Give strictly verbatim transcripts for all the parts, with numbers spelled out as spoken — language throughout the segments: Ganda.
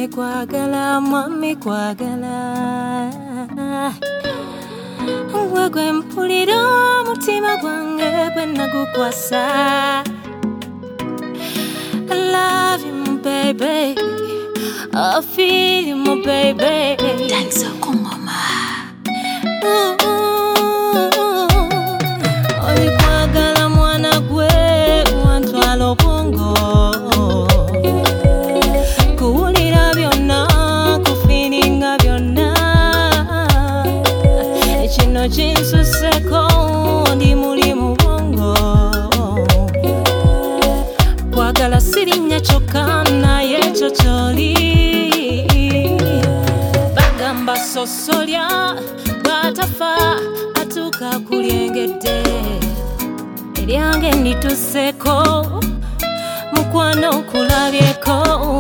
Mwami kwagala, mwami kwagala Gwe gwe mpulira mutima gwange gwe nagukwasa I love you baby I feel you my baby Danso con mama Oli kwagala mwana gwe wantwala obwongo kuwulira byonna kufiiringa byonna kino kinsuseko ndi muli mu bwongo kwagala sirinnya kyokka naye ekyo kyoli bagamba sosolya bw'atafa atuuka ku lyengedde eryange ndituuseko mukwano nkulabyeko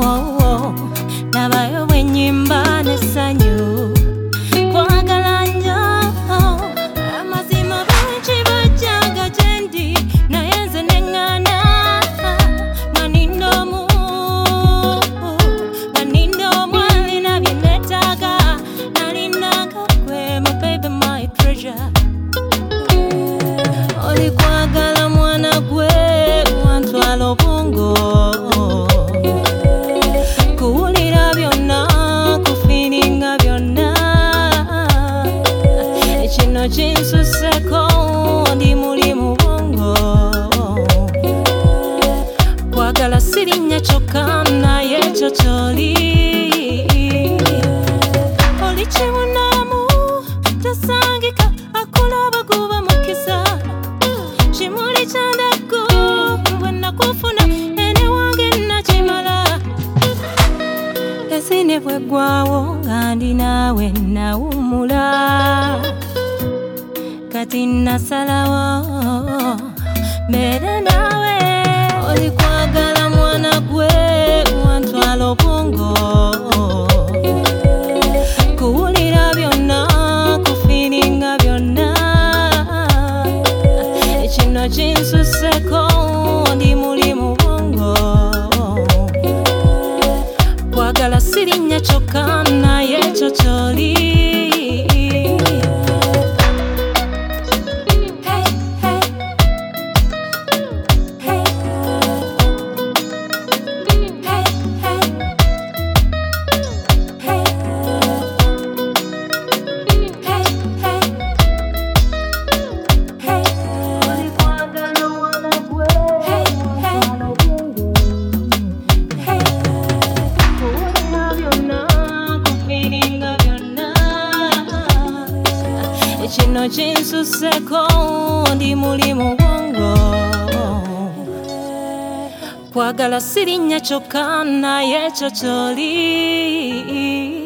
nabayo bwennyimba n'essanyu kwagala nnyo amazima bangi bajjanga gye ndi naye nze neŋŋaana nga ninda omu nga ninda omu alina bye neetaaga nalinanga gwe my baby my treasure oli kwagala mwana gwe wantwala obwongo kuwulira byonna kufiiringa byonna kino kinsuseko ndi muli mu bwongo kwagala sirinnya kyokka naye ekyo kyoli oli kiwunamu tasangika akulaba guba mukisa kimuli kyandaku bwe nakufuna ene wange nakimala esine bweggwawo nga ndi naawe nawummula kati nasalawo mbeere naawe oli kwagala mwana gwe wantwala obwongo kuwulira byonna kufiiringa byonna kino kinsuseko ndi muli mu bwongo kwagala sirinnya kyokka naye ekyo kyoli kino kinsuseko ndi muli mu bwongo kwagala sirinnya kyokka naye ekyo kyoli